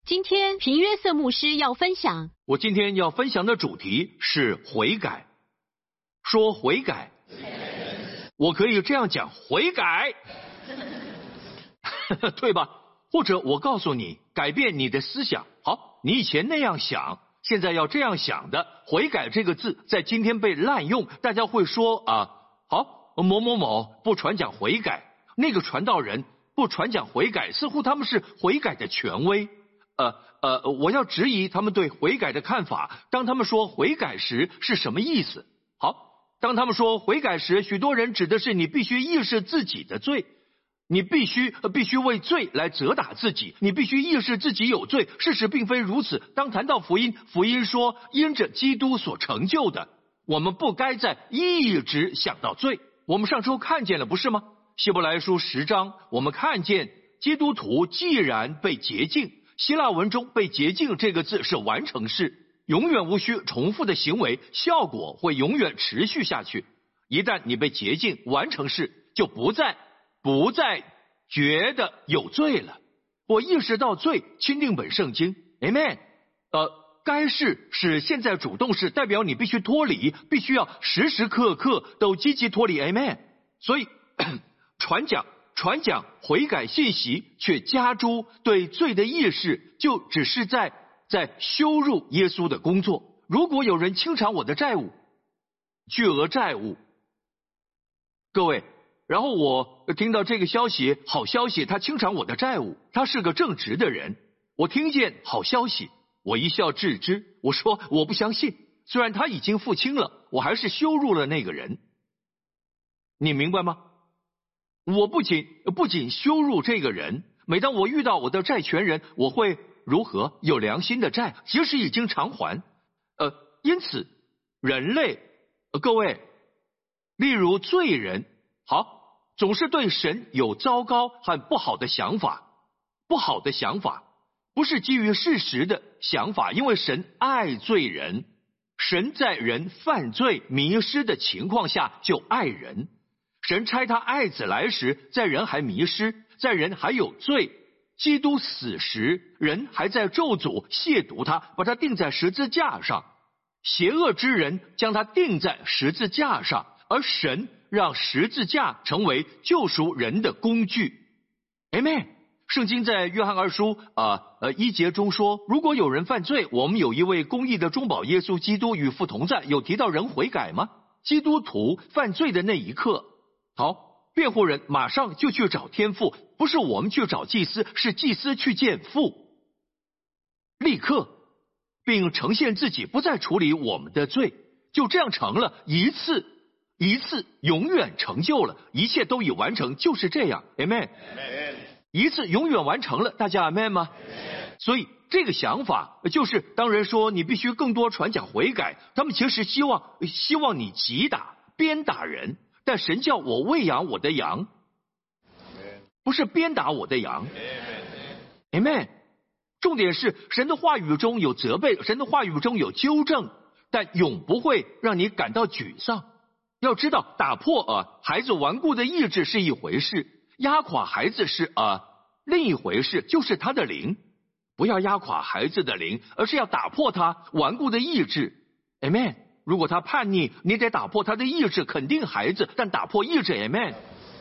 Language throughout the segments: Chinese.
今天平约瑟牧师要分享， 我今天要分享的主题是悔改。说悔改，我可以这样讲，悔改，对吧？或者我告诉你，改变你的思想。好，你以前那样想，现在要这样想的。悔改这个字在今天被滥用，大家会说好，某某某不传讲悔改，那个传道人不传讲悔改，似乎他们是悔改的权威。我要质疑他们对悔改的看法。当他们说悔改时是什么意思？好，当他们说悔改时，许多人指的是你必须意识自己的罪，你必须为罪来责打自己，你必须意识自己有罪。事实并非如此。当谈到福音，福音说因着基督所成就的，我们不该再一直想到罪。我们上周看见了，不是吗？希伯来书10章，我们看见基督徒既然被洁净，希腊文中被洁净这个字是完成式，永远无需重复的行为，效果会永远持续下去。一旦你被洁净，完成式就不再觉得有罪了。我意识到罪，钦定本圣经 Amen。 该是现在主动式，代表你必须脱离，必须要时时刻刻都积极脱离 Amen。 所以传讲悔改信息，却加诸对罪的意识，就只是在羞辱耶稣的工作。如果有人清偿我的债务，巨额债务，各位，然后我听到这个消息，好消息，他清偿我的债务，他是个正直的人。我听见好消息，我一笑置之，我说我不相信，虽然他已经付清了，我还是羞辱了那个人。你明白吗？我不仅羞辱这个人，每当我遇到我的债权人，我会如何有良心的债，即使已经偿还。因此人类，各位，例如罪人，好，总是对神有糟糕和不好的想法，不是基于事实的想法，因为神爱罪人，神在人犯罪迷失的情况下就爱人。神差他爱子来时，在人还迷失，在人还有罪。基督死时，人还在咒诅亵渎他，把他钉在十字架上。邪恶之人将他钉在十字架上，而神让十字架成为救赎人的工具。 Amen。 圣经在约翰2书1节中说，如果有人犯罪，我们有一位公义的中保耶稣基督与父同在。有提到人悔改吗？基督徒犯罪的那一刻，好，辩护人马上就去找天父，不是我们去找祭司，是祭司去见父，立刻，并呈现自己不再处理我们的罪，就这样成了一次永远成就了，一切都已完成，就是这样 Amen。 一次永远完成了，大家 Amen 吗？所以这个想法就是当人说你必须更多传讲悔改，他们其实希望你击打鞭打人，但神叫我喂养我的羊，不是鞭打我的羊 Amen。 重点是神的话语中有责备，神的话语中有纠正，但永不会让你感到沮丧。要知道，打破孩子顽固的意志是一回事，压垮孩子是另一回事，就是他的灵。不要压垮孩子的灵，而是要打破他顽固的意志 Amen。 如果他叛逆，你得打破他的意志，肯定孩子，但打破意志 Amen。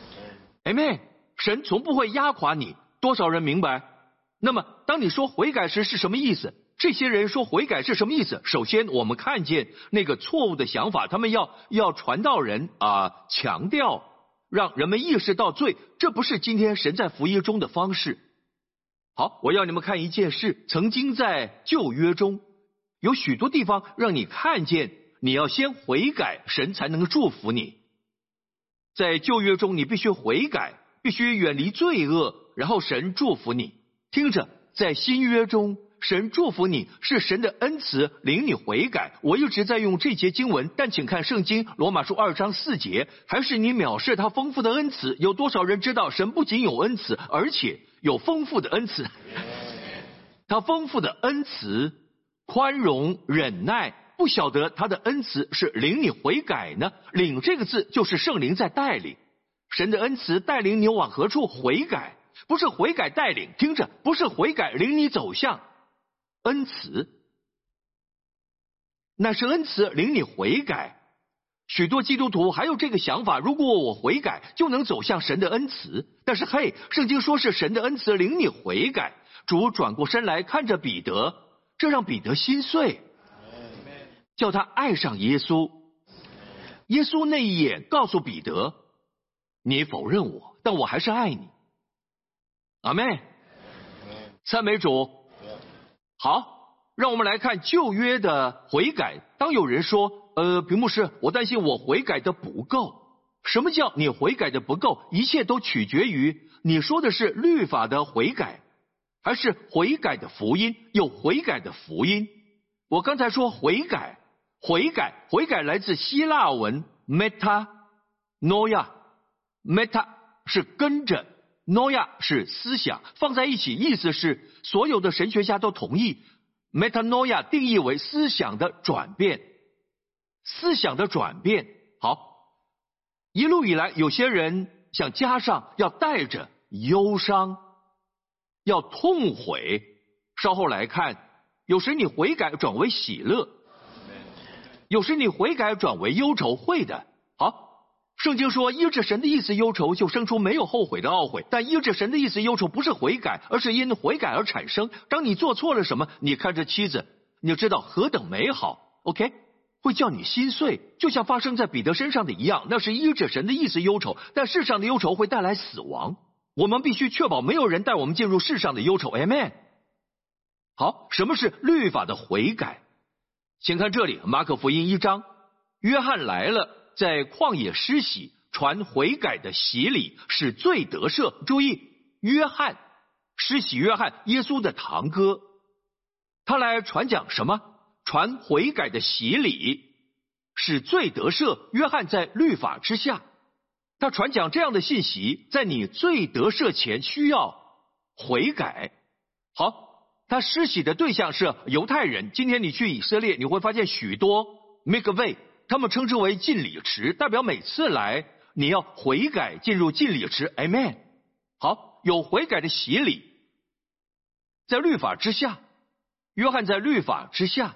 Amen。 神从不会压垮你，多少人明白？那么当你说悔改时是什么意思？这些人说悔改是什么意思？首先我们看见那个错误的想法，他们要传道人强调让人们意识到罪，这不是今天神在福音中的方式。好，我要你们看一件事，曾经在旧约中有许多地方让你看见你要先悔改，神才能祝福你。在旧约中你必须悔改，必须远离罪恶，然后神祝福你。听着，在新约中神祝福你是神的恩慈，领你悔改。我一直在用这节经文，但请看圣经罗马书2章4节，还是你藐视他丰富的恩慈。有多少人知道神不仅有恩慈，而且有丰富的恩慈？他丰富的恩慈，宽容忍耐，不晓得他的恩慈是领你悔改呢？领这个字就是圣灵在带领，神的恩慈带领你往何处悔改，不是悔改带领。听着，不是悔改领你走向恩慈，乃是恩慈领你悔改。许多基督徒还有这个想法，如果我悔改就能走向神的恩慈。但是嘿，圣经说是神的恩慈领你悔改。主转过身来看着彼得，这让彼得心碎，叫他爱上耶稣。耶稣那一眼告诉彼得，你否认我，但我还是爱你。阿们，赞美主。好，让我们来看旧约的悔改。当有人说屏幕是我担心我悔改的不够。什么叫你悔改的不够？一切都取决于你说的是律法的悔改，还是悔改的福音？有悔改的福音。我刚才说悔改来自希腊文 metanoia， 是跟着， noia 是思想，放在一起意思是所有的神学家都同意 metanoia 定义为思想的转变。思想的转变。好，一路以来有些人想加上要带着忧伤，要痛悔。稍后来看，有时你悔改转为喜乐，有时你悔改转为忧愁，会的。好，圣经说依着神的意思忧愁，就生出没有后悔的懊悔。但依着神的意思忧愁不是悔改，而是因悔改而产生。当你做错了什么，你看着妻子，你就知道何等美好 OK， 会叫你心碎，就像发生在彼得身上的一样。那是依着神的意思忧愁，但世上的忧愁会带来死亡。我们必须确保没有人带我们进入世上的忧愁。 Amen。 好，什么是律法的悔改？请看这里，马可福音1章，约翰来了，在旷野施洗，传悔改的洗礼，使罪得赦。注意，约翰施洗，约翰耶稣的堂哥，他来传讲什么？传悔改的洗礼，使罪得赦。约翰在律法之下，他传讲这样的信息，在你罪得赦前需要悔改。好，他施洗的对象是犹太人。今天你去以色列，你会发现许多 mikveh， 他们称之为浸礼池，代表每次来你要悔改进入浸礼池。 Amen。 好，有悔改的洗礼，在律法之下，约翰在律法之下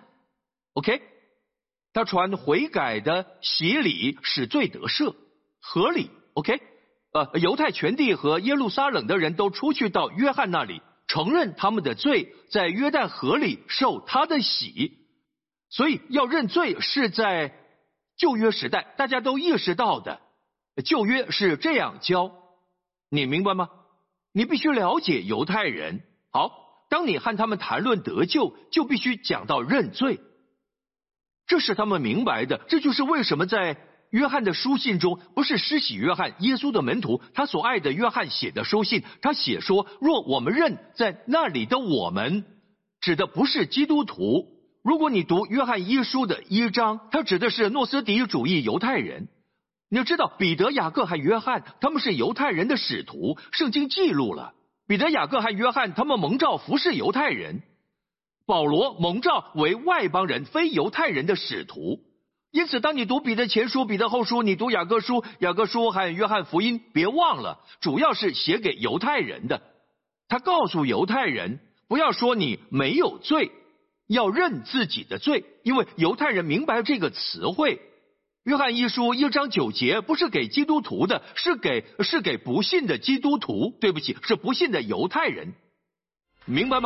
OK， 他传悔改的洗礼，使罪得赦，合理 OK。 犹太全地和耶路撒冷的人都出去到约翰那里，承认他们的罪，在约旦河里受他的洗。所以要认罪是在旧约时代大家都意识到的，旧约是这样教，你明白吗？你必须了解犹太人。好，当你和他们谈论得救，就必须讲到认罪，这是他们明白的。这就是为什么在约翰的书信中，不是施洗约翰耶稣的门徒他所爱的约翰写的书信，他写说，若我们认，在那里的我们指的不是基督徒。如果你读约翰一书的1章，他指的是诺斯底主义犹太人。你要知道，彼得、雅各和约翰他们是犹太人的使徒，圣经记录了彼得、雅各和约翰他们蒙召服侍犹太人，保罗蒙召为外邦人非犹太人的使徒。因此当你读彼得前书、彼得后书，你读雅各书、雅各书和约翰福音，别忘了主要是写给犹太人的。他告诉犹太人，不要说你没有罪，要认自己的罪，因为犹太人明白这个词汇。约翰一书1章9节不是给基督徒的，是给不信的基督徒，对不起，是不信的犹太人，明白吗？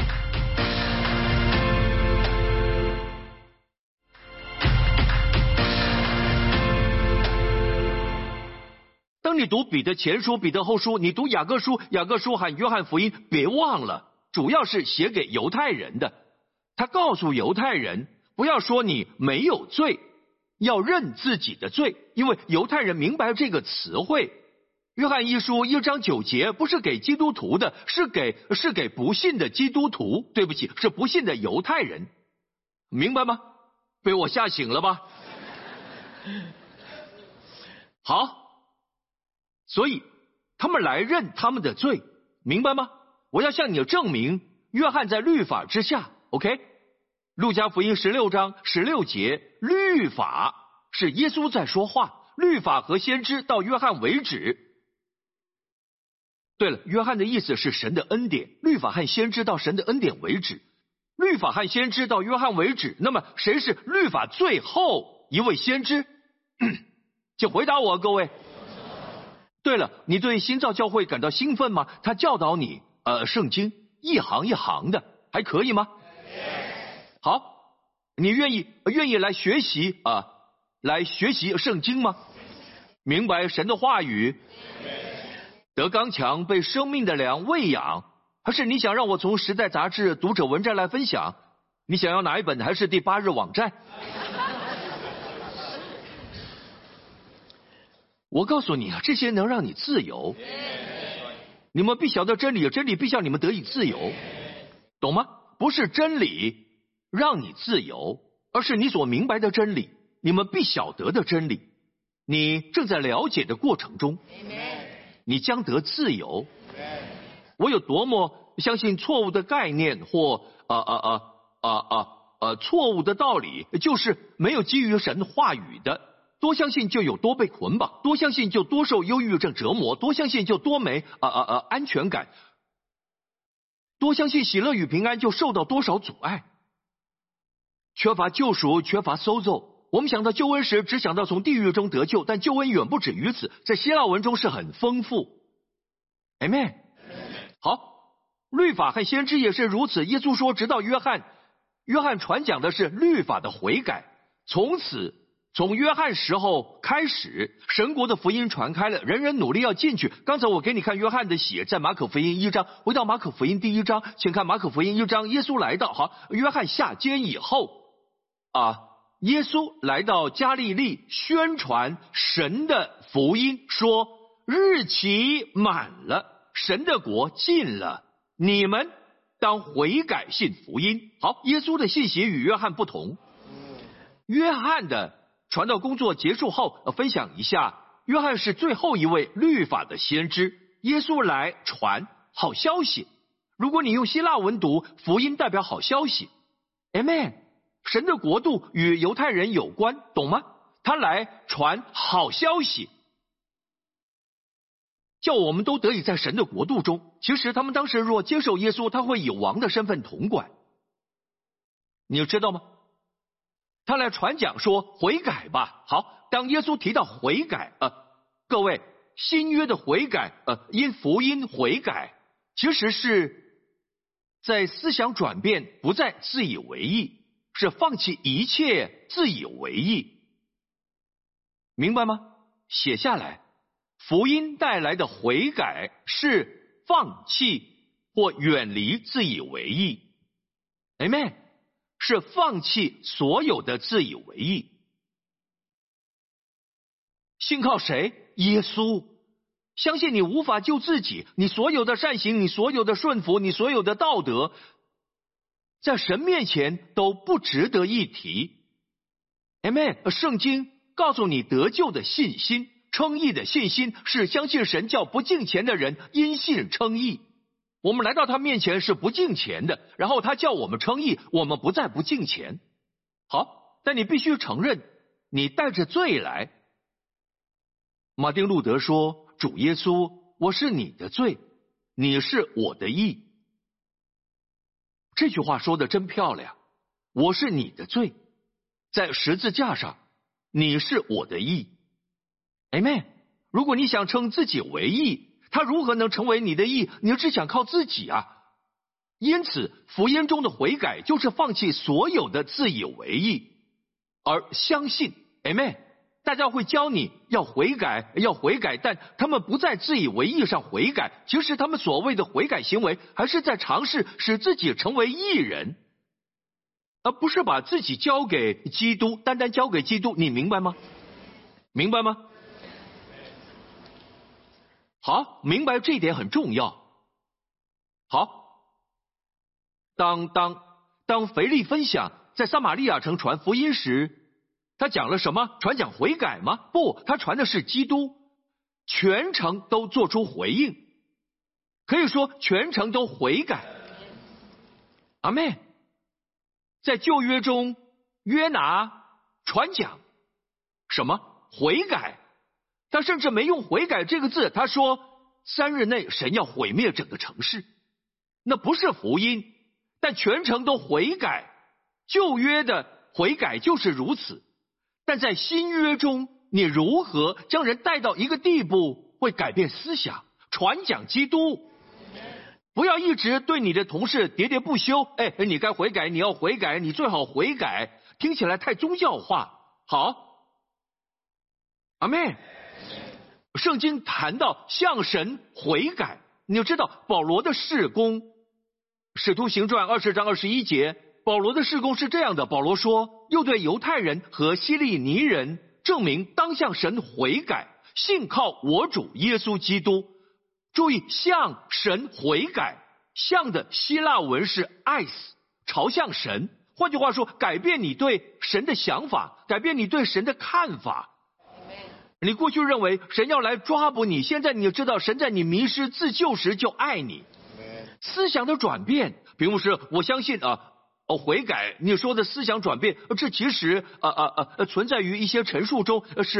当你读彼得前书、彼得后书，你读雅各书、雅各书和约翰福音，别忘了主要是写给犹太人的。他告诉犹太人，不要说你没有罪，要认自己的罪，因为犹太人明白这个词汇。约翰一书1章9节不是给基督徒的，是给不信的基督徒，对不起，是不信的犹太人，明白吗？被我吓醒了吧？好，所以他们来认他们的罪，明白吗？我要向你证明，约翰在律法之下 OK。 路加福音16章16节，律法是耶稣在说话，律法和先知到约翰为止。对了，约翰的意思是神的恩典，律法和先知到神的恩典为止。 律法和先知到约翰为止，那么谁是律法最后一位先知？请回答我，各位。对了，你对新造教会感到兴奋吗？他教导你圣经一行一行的，还可以吗？好，你愿意来学习圣经吗？明白神的话语，得刚强，被生命的粮喂养。还是你想让我从时代杂志、读者文摘来分享？你想要哪一本？还是第8日网站？我告诉你啊，这些能让你自由。你们必晓得真理，真理必叫你们得以自由，懂吗？不是真理让你自由，而是你所明白的真理，你们必晓得的真理，你正在了解的过程中，你将得自由。我有多么相信错误的概念或错误的道理，就是没有基于神话语的。多相信就有多被捆绑，多相信就多受忧郁症折磨，多相信就多没安全感，多相信喜乐与平安就受到多少阻碍。缺乏救赎，缺乏搜奏。我们想到救恩时，只想到从地狱中得救，但救恩远不止于此，在希腊文中是很丰富。Amen。好，律法和先知也是如此。耶稣说，直到约翰传讲的是律法的悔改，从约翰时候开始，神国的福音传开了，人人努力要进去。刚才我给你看约翰的血，在马可福音1章，回到马可福音第1章，请看马可福音1章，耶稣来到，好，约翰下监以后耶稣来到加利利，宣传神的福音，说日期满了，神的国近了，你们当悔改信福音。好，耶稣的信息与约翰不同。约翰的传道工作结束后，分享一下，约翰是最后一位律法的先知，耶稣来传好消息。如果你用希腊文读，福音代表好消息。 Amen。 神的国度与犹太人有关，懂吗？他来传好消息，叫我们都得以在神的国度中。其实他们当时若接受耶稣，他会以王的身份统管，你知道吗？他来传讲说悔改吧。好，当耶稣提到悔改，各位，新约的悔改，因福音悔改，其实是在思想转变，不再自以为意，是放弃一切自以为意，明白吗？写下来，福音带来的悔改是放弃或远离自以为意。 Amen。是放弃所有的自以为意，信靠谁？耶稣。相信你无法救自己，你所有的善行，你所有的顺服，你所有的道德，在神面前都不值得一提。 Amen。 圣经告诉你得救的信心，称义的信心是相信神叫不敬虔的人因信称义。我们来到他面前是不敬虔的，然后他叫我们称义，我们不再不敬虔。好，但你必须承认你带着罪来。马丁路德说，主耶稣，我是你的罪，你是我的义。这句话说的真漂亮，我是你的罪，在十字架上你是我的义。 Amen。 如果你想称自己为义，他如何能成为你的义？你只想靠自己啊！因此，福音中的悔改就是放弃所有的自以为意，而相信。Amen。 大家会教你要悔改，要悔改，但他们不在自以为意上悔改。其实他们所谓的悔改行为，还是在尝试使自己成为义人，而不是把自己交给基督，单单交给基督。你明白吗？明白吗？好，明白这一点很重要。好，当腓力分享在撒玛利亚城传福音时，他讲了什么？传讲悔改吗？不，他传的是基督。全城都做出回应，可以说全城都悔改。阿们。在旧约中，约拿传讲什么？悔改。他甚至没用悔改这个字，他说3日内神要毁灭整个城市。那不是福音， 但全城都悔改。旧约的悔改就是如此，但在新约中，你如何将人带到一个地步，会改变思想，传讲基督？不要一直对你的同事喋喋不休，你该悔改，你要悔改，你最好悔改，听起来太宗教化。好，阿们。圣经谈到向神悔改，你就知道保罗的事工，使徒行传20章21节，保罗的事工是这样的。保罗说，又对犹太人和希利尼人证明当向神悔改，信靠我主耶稣基督。注意，向神悔改，向的希腊文是 eis， 朝向神。换句话说，改变你对神的想法，改变你对神的看法。你过去认为神要来抓捕你，现在你就知道神在你迷失自救时就爱你。思想的转变，并不是我相信悔改。你说的思想转变，这其实存在于一些陈述中，是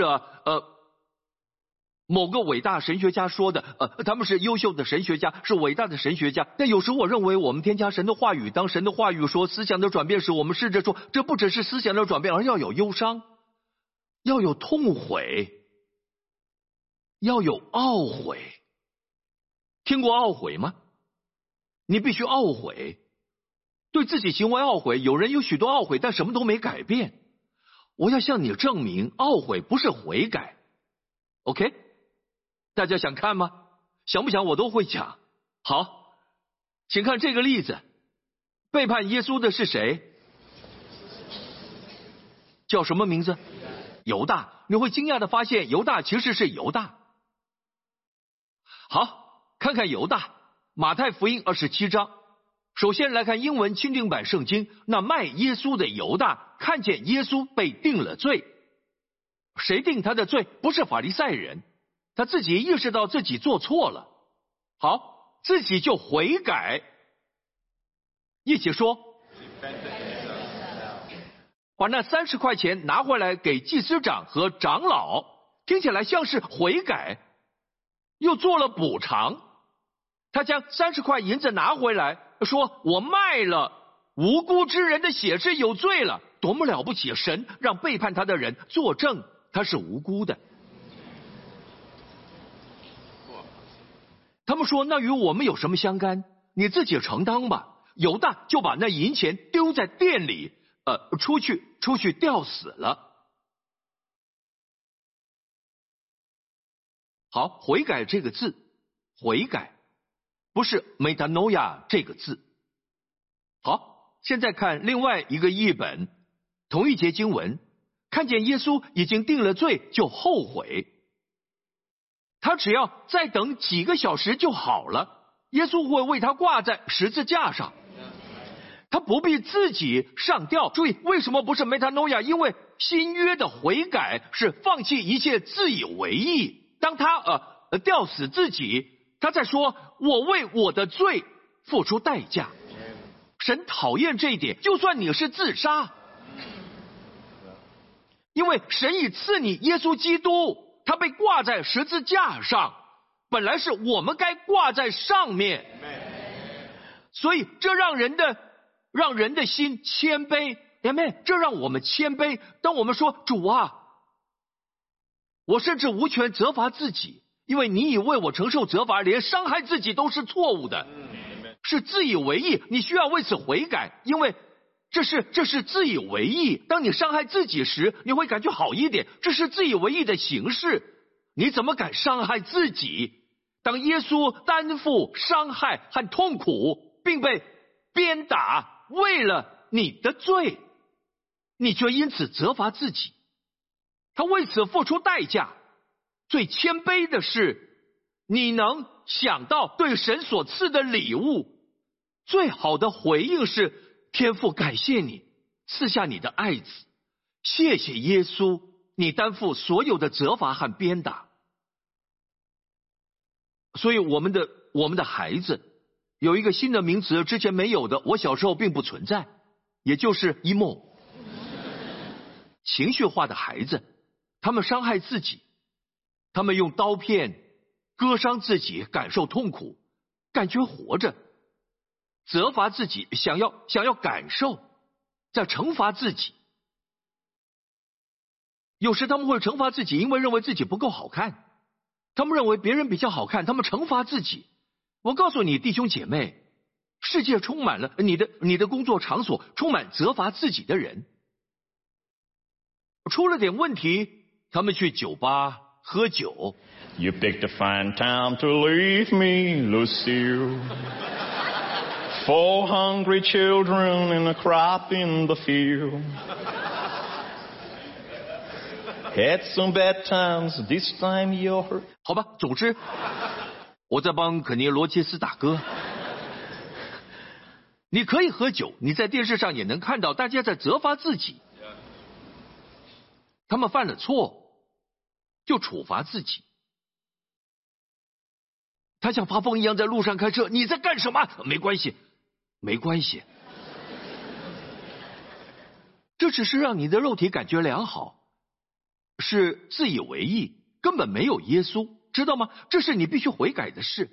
某个伟大神学家说的，他们是优秀的神学家，是伟大的神学家。但有时我认为我们添加神的话语，当神的话语说思想的转变时，我们试着说，这不只是思想的转变，而要有忧伤，要有痛悔，要有懊悔。听过懊悔吗？你必须懊悔，对自己行为懊悔。有人有许多懊悔，但什么都没改变。我要向你证明，懊悔不是悔改。OK， 大家想看吗？想不想我都会讲。好，请看这个例子，背叛耶稣的是谁？叫什么名字？犹大。你会惊讶的发现，犹大其实是犹大。好，看看犹大。马太福音27章，首先来看英文钦定版圣经。那卖耶稣的犹大看见耶稣被定了罪。谁定他的罪？不是法利赛人，他自己意识到自己做错了，好，自己就悔改。一起说，把那30块钱拿回来给祭司长和长老，听起来像是悔改，又做了补偿。他将30块银子拿回来，说我卖了无辜之人的血是有罪了。多么了不起，神让背叛他的人作证他是无辜的。他们说，那与我们有什么相干？你自己承担吧。犹大就把那银钱丢在店里，出去吊死了。好，悔改这个字，悔改不是 metanoia 这个字。好，现在看另外一个译本，同一节经文，看见耶稣已经定了罪，就后悔。他只要再等几个小时就好了，耶稣会为他挂在十字架上，他不必自己上吊。注意，为什么不是 metanoia？ 因为新约的悔改是放弃一切自以为意。当他吊死自己，他在说，我为我的罪付出代价。神讨厌这一点，就算你是自杀，因为神已赐你耶稣基督，他被挂在十字架上，本来是我们该挂在上面，所以这让人的心谦卑。Amen， 这让我们谦卑。当我们说，主啊，我甚至无权责罚自己，因为你已为我承受责罚，连伤害自己都是错误的，是自以为意。你需要为此悔改，因为这是自以为意。当你伤害自己时，你会感觉好一点，这是自以为意的形式。你怎么敢伤害自己？当耶稣担负伤害和痛苦，并被鞭打，为了你的罪，你却因此责罚自己。他为此付出代价。最谦卑的是，你能想到对神所赐的礼物，最好的回应是，天父感谢你赐下你的爱子，谢谢耶稣，你担负所有的责罚和鞭打。所以我们的孩子有一个新的名词，之前没有的，我小时候并不存在，也就是 emo。 情绪化的孩子，他们伤害自己，他们用刀片割伤自己，感受痛苦，感觉活着。 责罚自己，想要感受，在惩罚自己。有时他们会惩罚自己，因为认为自己不够好看，他们认为别人比较好看，他们惩罚自己。我告诉你，弟兄姐妹，世界充满了你的工作场所充满责罚自己的人。出了点问题，他们去酒吧喝酒。 You picked a fine time to leave me, Lucille. 4 hungry children and a crop in the field. Had some bad times, this time you're hurt. 好吧，总之，我在帮肯尼·罗切斯打歌。你可以喝酒，你在电视上也能看到大家在责罚自己。他们犯了错，就处罚自己。他像发疯一样在路上开车，你在干什么？没关系，没关系。这只是让你的肉体感觉良好，是自以为意，根本没有耶稣，知道吗？这是你必须悔改的事。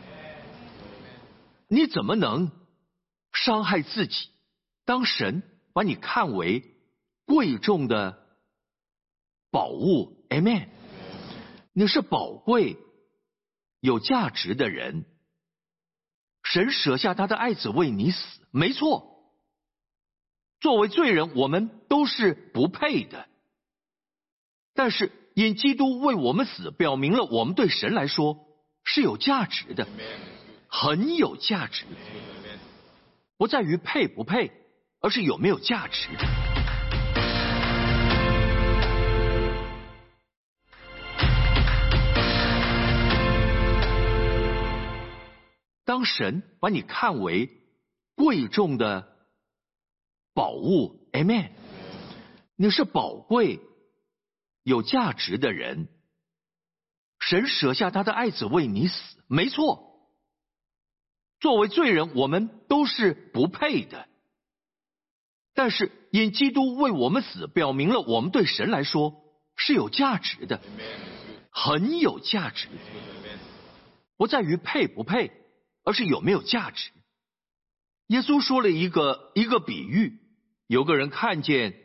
你怎么能伤害自己？当神把你看为贵重的宝物 ，Amen。你是宝贵、有价值的人。神舍下他的爱子为你死，没错。作为罪人，我们都是不配的。但是因基督为我们死，表明了我们对神来说是有价值的，很有价值。不在于配不配，而是有没有价值。当神把你看为贵重的宝物 ，Amen。你是宝贵、有价值的人。神舍下他的爱子为你死，没错。作为罪人，我们都是不配的。但是因基督为我们死，表明了我们对神来说是有价值的，很有价值。不在于配不配，而是有没有价值。耶稣说了一个比喻，有个人看见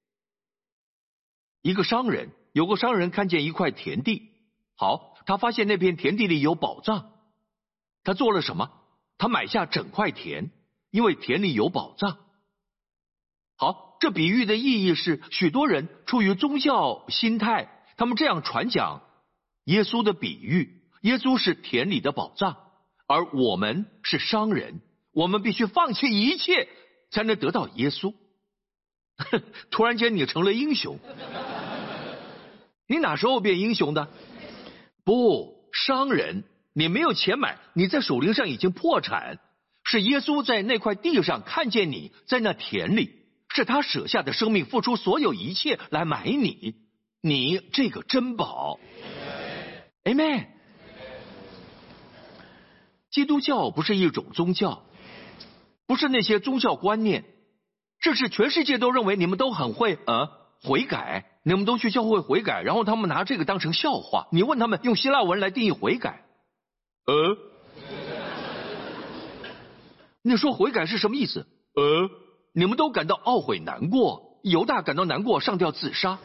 一个商人，有个商人看见一块田地，好，他发现那片田地里有宝藏，他做了什么？他买下整块田，因为田里有宝藏。好，这比喻的意义是，许多人出于宗教心态，他们这样传讲耶稣的比喻。耶稣是田里的宝藏，而我们是商人，我们必须放弃一切才能得到耶稣。突然间你成了英雄，你哪时候变英雄的？不，商人，你没有钱买，你在属灵上已经破产。是耶稣在那块地上看见你，在那田里，是他舍下的生命，付出所有一切来买你，你这个珍宝。Amen。基督教不是一种宗教，不是那些宗教观念，这是全世界都认为你们都很会悔改，你们都去教会悔改，然后他们拿这个当成笑话。你问他们用希腊文来定义悔改，你说悔改是什么意思？你们都感到懊悔难过，犹大感到难过，上吊自杀。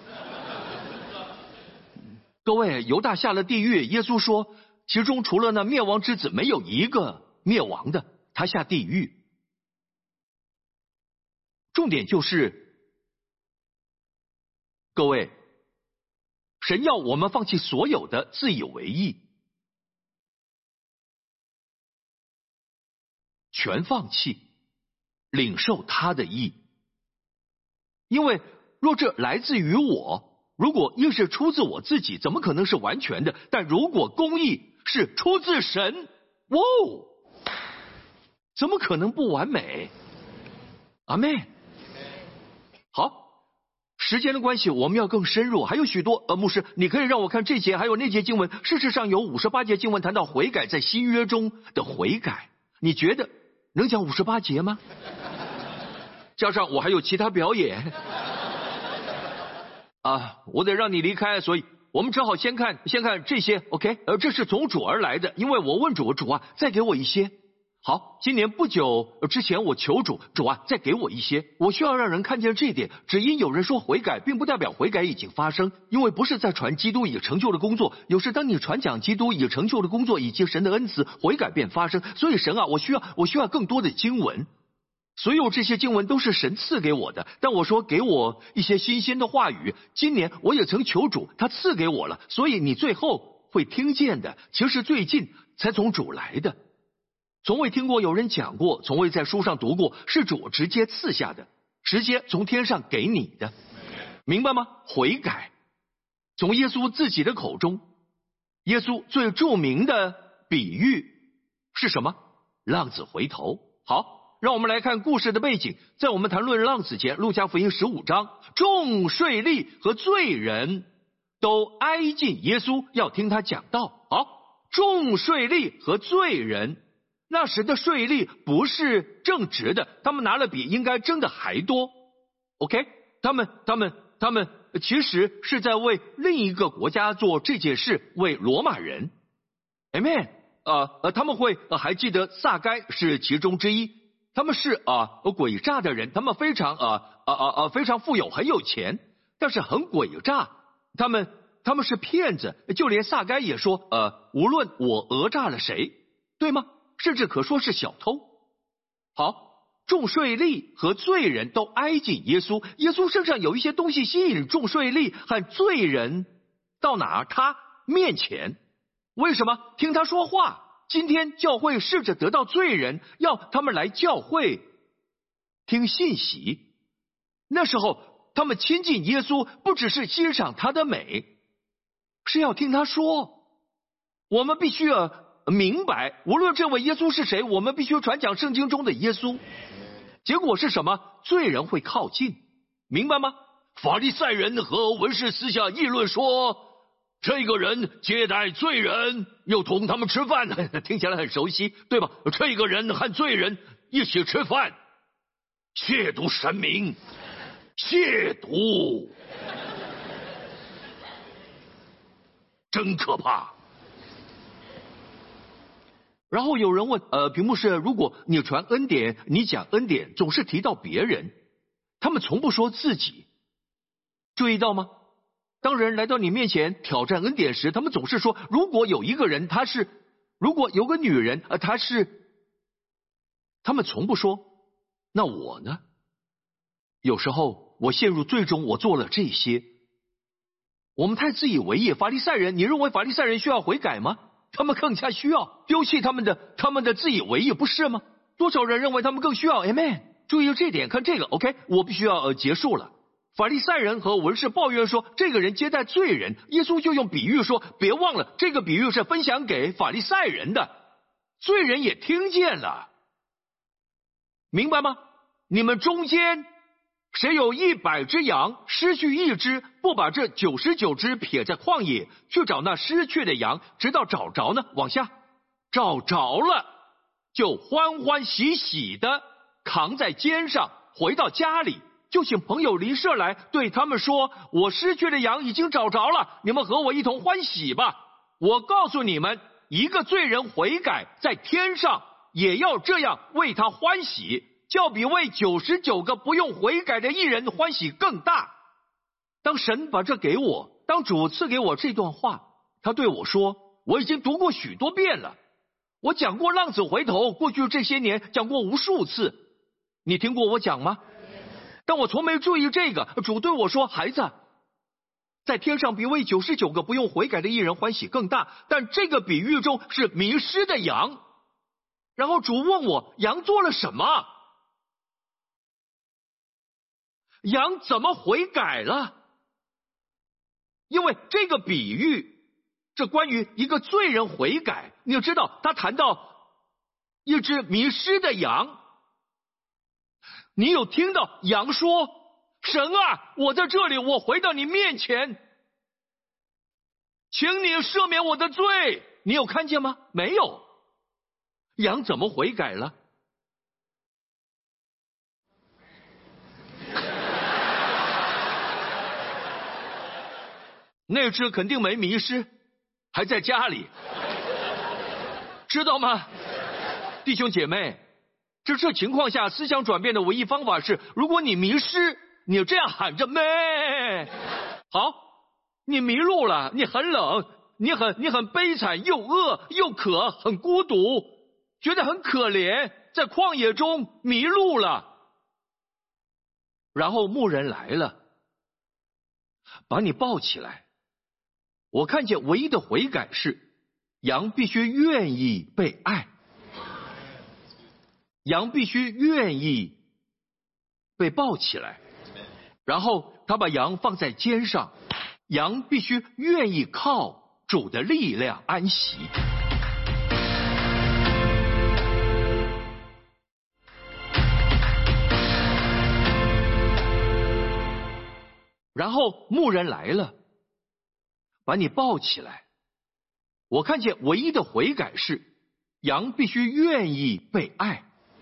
各位，犹大下了地狱，耶稣说其中除了那灭亡之子没有一个灭亡的，他下地狱。重点就是各位，神要我们放弃所有的自以为意，全放弃，领受他的意。因为若这来自于我，如果硬是出自我自己，怎么可能是完全的？但如果公义是出自神，哇，怎么可能不完美？阿们。好，时间的关系，我们要更深入，还有许多牧师，你可以让我看这节还有那节经文。事实上有58节经文谈到悔改，在新约中的悔改，你觉得能讲58节吗？加上我还有其他表演我得让你离开，所以我们只好先看这些 OK。这是从主而来的，因为我问主，主啊，再给我一些。 好，今年不久之前，我求主，主啊，再给我一些。我需要让人看见这一点。只因有人说悔改，并不代表悔改已经发生，因为不是在传基督已成就的工作。有时当你传讲基督已成就的工作以及神的恩慈，悔改便发生。所以神啊，我需要更多的经文。所有这些经文都是神赐给我的，但我说给我一些新鲜的话语。今年我也曾求主，他赐给我了，所以你最后会听见的，其实最近才从主来的。从未听过有人讲过，从未在书上读过，是主直接赐下的，直接从天上给你的，明白吗？悔改从耶稣自己的口中，耶稣最著名的比喻是什么？浪子回头。好，让我们来看故事的背景。在我们谈论浪子前，路加福音15章，众税吏和罪人都挨近耶稣，要听他讲道。好，众税吏和罪人，那时的税吏不是正直的，他们拿了比应该征的还多。OK， 他们其实是在为另一个国家做这件事，为罗马人。Amen。他们会还记得撒该是其中之一，他们是诡诈的人，他们非常非常富有，很有钱，但是很诡诈，他们是骗子，就连撒该也说无论我讹诈了谁，对吗？甚至可说是小偷。好，众税吏和罪人都挨近耶稣，耶稣身上有一些东西吸引众税吏和罪人到哪儿？他面前。为什么？听他说话。今天教会试着得到罪人，要他们来教会听信息。那时候他们亲近耶稣，不只是欣赏他的美，是要听他说。我们必须明白，无论这位耶稣是谁，我们必须传讲圣经中的耶稣。结果是什么？罪人会靠近，明白吗？法利赛人和文士私下议论说，这个人接待罪人，又同他们吃饭，听起来很熟悉，对吧？这个人和罪人一起吃饭，亵渎神明，亵渎，真可怕。然后有人问，屏幕是，如果你传恩典，你讲恩典，总是提到别人，他们从不说自己，注意到吗？当人来到你面前挑战恩典时，他们总是说，如果有一个人如果有个女人他们从不说那我呢？有时候我陷入最终我做了这些，我们太自以为意。法利赛人，你认为法利赛人需要悔改吗？他们更加需要丢弃他们的自以为意，不是吗？多少人认为他们更需要 Amen。 注意这点，看这个 OK， 我必须要结束了。法利赛人和文士抱怨说，这个人接待罪人，耶稣就用比喻说，别忘了这个比喻是分享给法利赛人的，罪人也听见了，明白吗？你们中间谁有100只羊，失去1只，不把这99只撇在旷野，去找那失去的羊，直到找着呢？往下，找着了，就欢欢喜喜的扛在肩上，回到家里，就请朋友邻舍来，对他们说，我失去的羊已经找着了，你们和我一同欢喜吧。我告诉你们，一个罪人悔改，在天上也要这样为他欢喜，较比为99个不用悔改的义人欢喜更大。当神把这给我，当主赐给我这段话，他对我说，我已经读过许多遍了，我讲过浪子回头，过去这些年讲过无数次，你听过我讲吗？但我从没注意这个。主对我说，孩子，在天上比为99个不用悔改的义人欢喜更大，但这个比喻中是迷失的羊。然后主问我，羊做了什么？羊怎么悔改了？因为这个比喻，这关于一个罪人悔改，你要知道他谈到一只迷失的羊。你有听到羊说，神啊，我在这里，我回到你面前，请你赦免我的罪，你有看见吗？没有。羊怎么悔改了？那只肯定没迷失，还在家里，知道吗？ 弟兄姐妹，这情况下思想转变的唯一方法是，如果你迷失，你这样喊着妹。好，你迷路了，你很冷，你很悲惨，又饿又渴，很孤独，觉得很可怜，在旷野中迷路了。然后牧人来了，把你抱起来。我看见唯一的悔改是，羊必须愿意被爱，羊必须愿意被抱起来。然后他把羊放在肩上，羊必须愿意靠主的力量安息。然后牧人来了，把你抱起来。我看见唯一的悔改是，羊必须愿意被爱，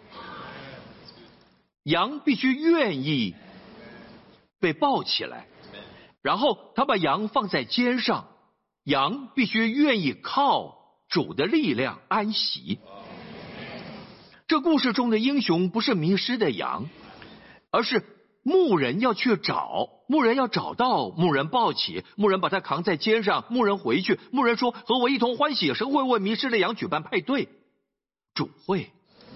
羊必须愿意被抱起来。然后他把羊放在肩上，羊必须愿意靠主的力量安息。这故事中的英雄不是迷失的羊，而是牧人要去找，牧人要找到，牧人抱起，牧人把他扛在肩上，牧人回去，牧人说：和我一同欢喜，神会为迷失的羊举办派对。主会。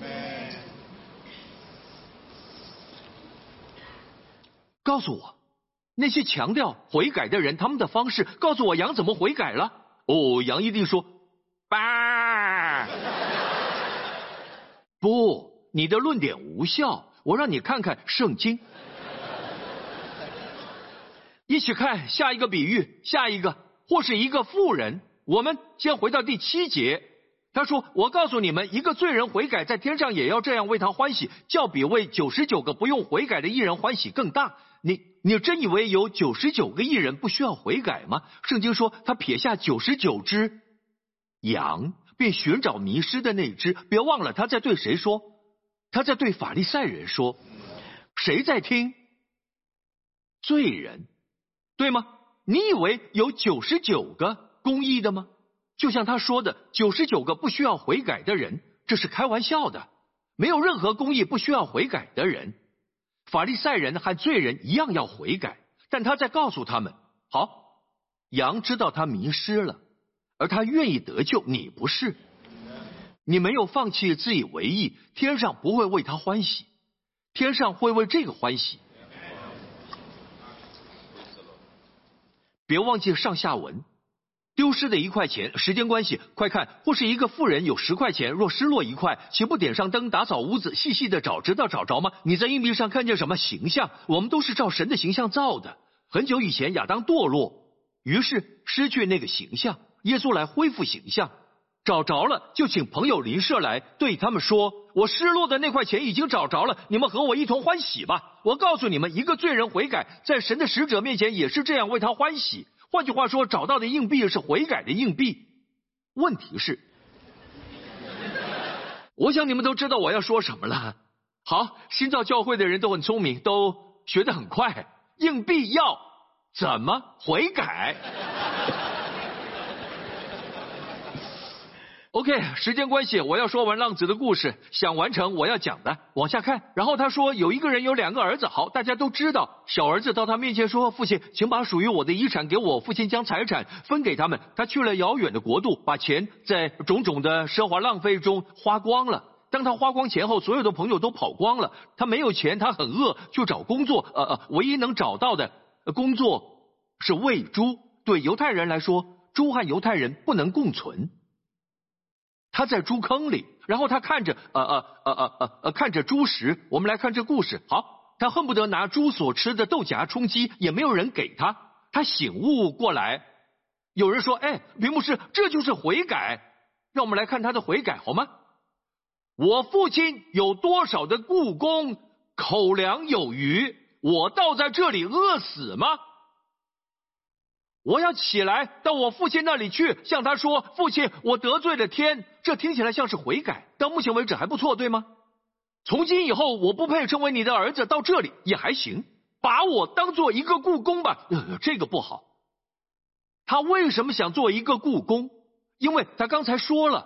告诉我，那些强调悔改的人，他们的方式，告诉我羊怎么悔改了？哦，羊一定说：吧。不，你的论点无效，我让你看看圣经。一起看下一个比喻，下一个，或是一个妇人。我们先回到第7节，他说：我告诉你们，一个罪人悔改，在天上也要这样为他欢喜，较比为99个不用悔改的义人欢喜更大。你真以为有99个义人不需要悔改吗？圣经说他撇下99只羊，便寻找迷失的那只。别忘了他在对谁说？他在对法利赛人说。谁在听？罪人，对吗？你以为有99个公义的吗？就像他说的，99个不需要悔改的人，这是开玩笑的。没有任何公义不需要悔改的人。法利赛人和罪人一样要悔改，但他在告诉他们：好，羊知道他迷失了，而他愿意得救，你不是。你没有放弃自以为意，天上不会为他欢喜，天上会为这个欢喜。别忘记上下文。丢失的1块钱，时间关系，快看，或是一个妇人有10块钱，若失落1块，岂不点上灯，打扫屋子，细细的找，直到找着吗？你在硬币上看见什么形象？我们都是照神的形象造的。很久以前亚当堕落，于是失去那个形象，耶稣来恢复形象，找着了就请朋友邻舍来，对他们说：我失落的那块钱已经找着了，你们和我一同欢喜吧。我告诉你们，一个罪人悔改，在神的使者面前也是这样为他欢喜。换句话说，找到的硬币是悔改的硬币。问题是，我想你们都知道我要说什么了。好，新造教会的人都很聪明，都学得很快。硬币要怎么悔改？OK， 时间关系，我要说完浪子的故事，想完成我要讲的，往下看。然后他说，有一个人有2个儿子，好，大家都知道。小儿子到他面前说：父亲，请把属于我的遗产给我。父亲将财产分给他们。他去了遥远的国度，把钱在种种的奢华浪费中花光了。当他花光钱后，所有的朋友都跑光了。他没有钱，他很饿，去找工作。唯一能找到的工作是喂猪。对犹太人来说，猪和犹太人不能共存。他在猪坑里，然后他看着看着猪食。我们来看这故事。好，他恨不得拿猪所吃的豆荚充饥，也没有人给他。他醒悟过来，有人说：哎，林牧师，这就是悔改。让我们来看他的悔改好吗？我父亲有多少的雇工，口粮有余，我倒在这里饿死吗？我要起来到我父亲那里去，向他说：父亲，我得罪了天。这听起来像是悔改，到目前为止还不错，对吗？从今以后我不配成为你的儿子，到这里也还行，把我当做一个雇工吧。这个不好。他为什么想做一个雇工？因为他刚才说了，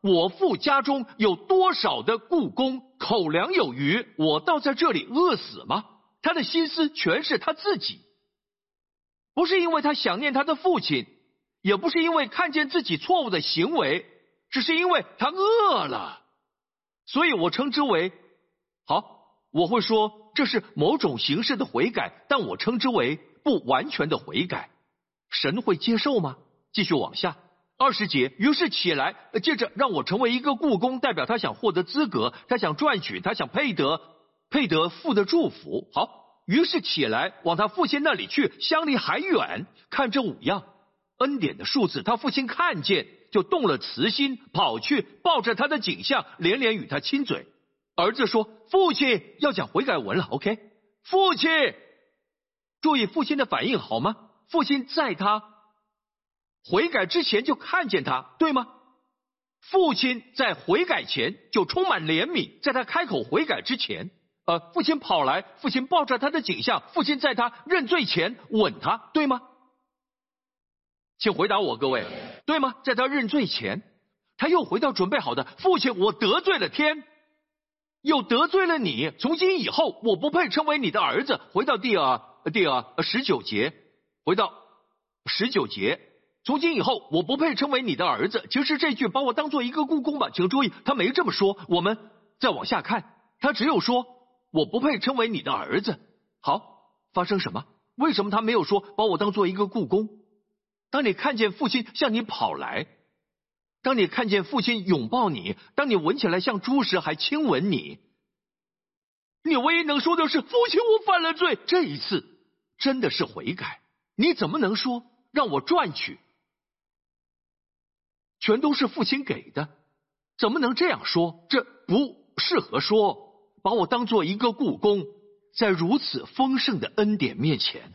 我父家中有多少的雇工，口粮有余，我倒在这里饿死吗？他的心思全是他自己，不是因为他想念他的父亲，也不是因为看见自己错误的行为，只是因为他饿了。所以我称之为，好，我会说这是某种形式的悔改，但我称之为不完全的悔改。神会接受吗？继续往下，20节，于是起来，接着让我成为一个雇工，代表他想获得资格，他想赚取，他想配得父的祝福。好，于是起来往他父亲那里去，相离还远。看这5样恩典的数字，他父亲看见就动了慈心，跑去抱着他的颈项，连连与他亲嘴。儿子说，父亲，要讲悔改文了 OK， 父亲，注意父亲的反应好吗？父亲在他悔改之前就看见他，对吗？父亲在悔改前就充满怜悯，在他开口悔改之前，父亲跑来，父亲抱着他的颈项，父亲在他认罪前吻他，对吗？请回答我，各位，对吗？在他认罪前，他又回到准备好的，父亲，我得罪了天，又得罪了你，从今以后我不配称为你的儿子。回到第19节，回到19节，从今以后我不配称为你的儿子。其实这句把我当做一个雇工吧，请注意，他没这么说。我们再往下看，他只有说我不配称为你的儿子。好，发生什么？为什么他没有说把我当做一个雇工？当你看见父亲向你跑来，当你看见父亲拥抱你，当你闻起来像猪时还亲吻你，你唯一能说的是，父亲，我犯了罪。这一次真的是悔改。你怎么能说让我赚取？全都是父亲给的，怎么能这样说？这不适合说，把我当做一个雇工，在如此丰盛的恩典面前。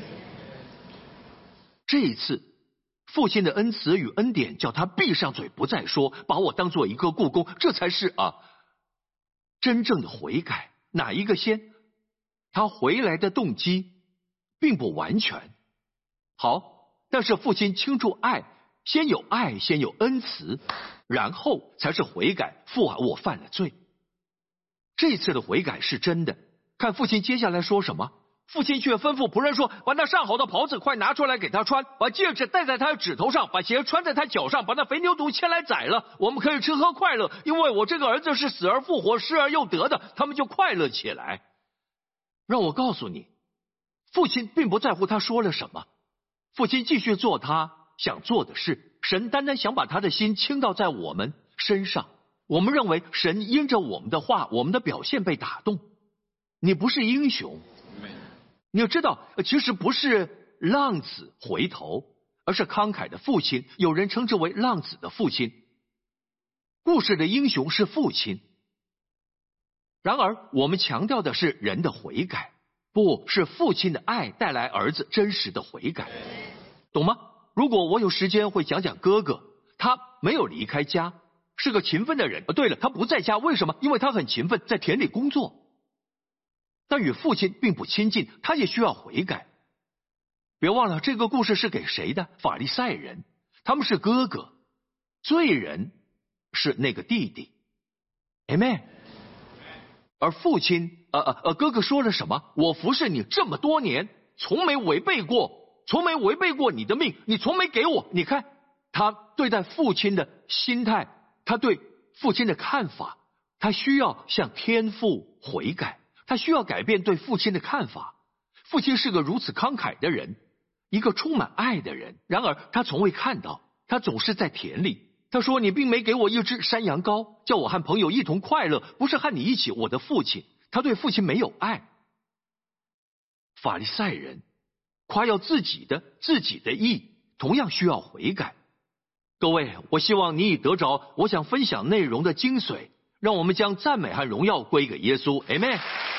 这一次父亲的恩慈与恩典叫他闭上嘴不再说，把我当做一个雇工，这才是真正的悔改。哪一个先？他回来的动机并不完全好，但是父亲倾注爱，先有爱，先有恩慈，然后才是悔改。父啊，我犯了罪。这次的悔改是真的。看父亲接下来说什么。父亲却吩咐仆人说，把那上好的袍子快拿出来给他穿，把戒指戴在他的指头上，把鞋穿在他脚上，把那肥牛犊牵来宰了，我们可以吃喝快乐，因为我这个儿子是死而复活，失而又得的。他们就快乐起来。让我告诉你，父亲并不在乎他说了什么，父亲继续做他想做的事。神单单想把他的心倾倒在我们身上。我们认为神因着我们的话，我们的表现被打动。你不是英雄，你要知道，其实不是浪子回头，而是慷慨的父亲。有人称之为浪子的父亲。故事的英雄是父亲。然而我们强调的是人的悔改，不是父亲的爱带来儿子真实的悔改，懂吗？如果我有时间会讲讲哥哥，他没有离开家，是个勤奋的人。对了，他不在家，为什么？因为他很勤奋，在田里工作。但与父亲并不亲近，他也需要悔改。别忘了，这个故事是给谁的？法利赛人，他们是哥哥，罪人是那个弟弟。Amen。而父亲，哥哥说了什么？我服侍你这么多年，从没违背过你的命，你从没给我。你看他对待父亲的心态，他对父亲的看法，他需要向天父悔改。他需要改变对父亲的看法。父亲是个如此慷慨的人，一个充满爱的人。然而他从未看到，他总是在田里。他说，你并没给我一只山羊羔，叫我和朋友一同快乐，不是和你一起。我的父亲，他对父亲没有爱。法利赛人夸耀自己的义，同样需要悔改。各位，我希望你已得着我想分享内容的精髓。让我们将赞美和荣耀归给耶稣。 Amen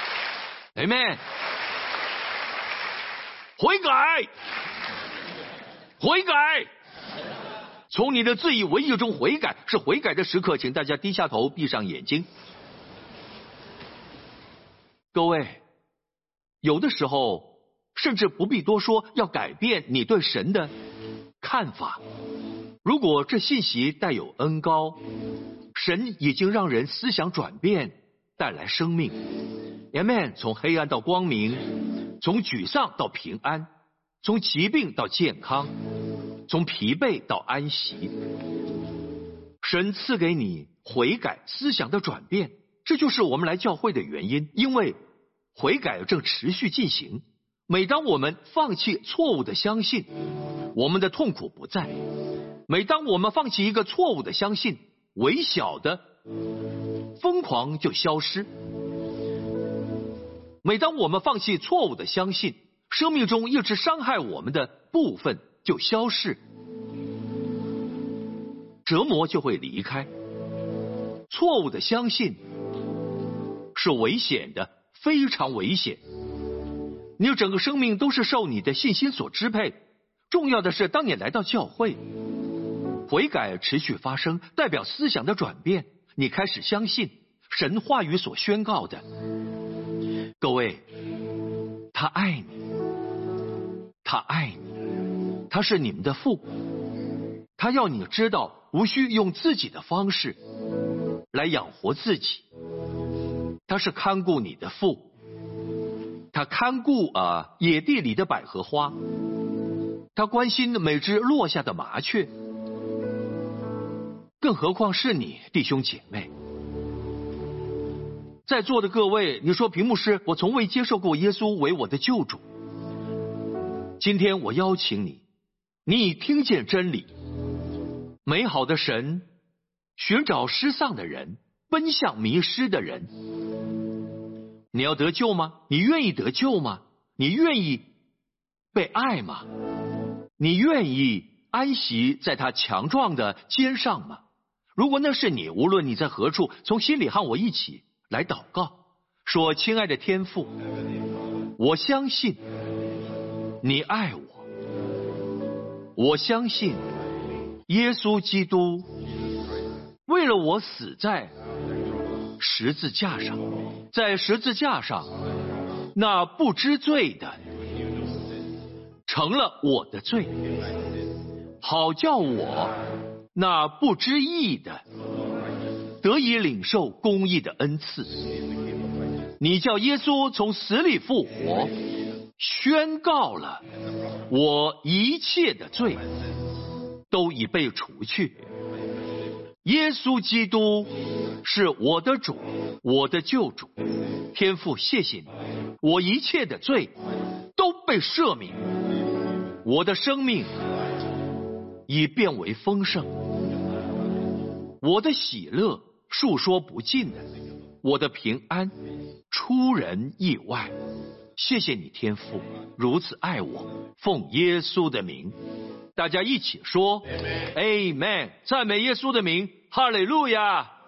Amen。 悔改，从你的自以为意中悔改，是悔改的时刻。请大家低下头，闭上眼睛。各位，有的时候甚至不必多说，要改变你对神的看法。 如果这信息带有恩膏，神已经让人思想转变，带来生命。Amen。从黑暗到光明，从沮丧到平安，从疾病到健康，从疲惫到安息。神赐给你悔改思想的转变，这就是我们来教会的原因。因为悔改正持续进行。每当我们放弃错误的相信，我们的痛苦不在；每当我们放弃一个错误的相信，微小的疯狂就消失。每当我们放弃错误的相信，生命中一直伤害我们的部分就消逝，折磨就会离开。错误的相信是危险的，非常危险。你整个生命都是受你的信心所支配。重要的是，当你来到教会，悔改持续发生，代表思想的转变，你开始相信神话语所宣告的。各位，他爱你，他爱你，他是你们的父，他要你知道，无需用自己的方式来养活自己，他是看顾你的父，他看顾野地里的百合花，他关心每只落下的麻雀，更何况是你，弟兄姐妹。在座的各位，你说屏牧师，我从未接受过耶稣为我的救主。今天我邀请你，你已听见真理。美好的神寻找失丧的人，奔向迷失的人。你要得救吗？你愿意得救吗？你愿意被爱吗？你愿意安息在他强壮的肩上吗？如果那是你，无论你在何处，从心里和我一起来祷告，说：亲爱的天父，我相信你爱我，我相信耶稣基督为了我死在十字架上，在十字架上那不知罪的成了我的罪，好叫我那不知义的得以领受公义的恩赐。你叫耶稣从死里复活，宣告了我一切的罪都已被除去。耶稣基督是我的主，我的救主。天父，谢谢你，我一切的罪都被赦免，我的生命已变为丰盛，我的喜乐述说不尽的，我的平安出人意外。谢谢你，天父如此爱我，奉耶稣的名，大家一起说 Amen， 赞美耶稣的名，哈利路亚。